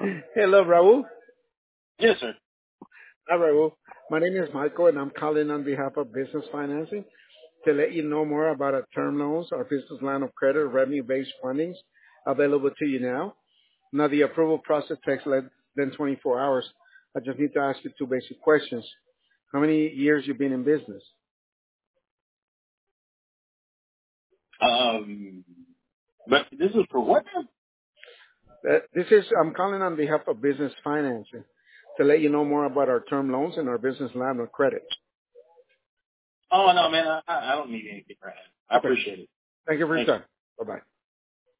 Hello, Raul. Yes, sir. Hi, Raul. My name is Michael, and I'm calling on behalf of Business Financing to let you know more about our term loans, our business line of credit, revenue-based fundings available to you now. Now, the approval process takes less than 24 hours. I just need to ask you two basic questions. How many years you been in business? Um, but this is for what now? I'm calling on behalf of Business Financing to let you know more about our term loans and our business line of credit. Oh, no, man, I don't need anything right now. I Okay. appreciate it. Thank you for your Thank you. time. Bye-bye.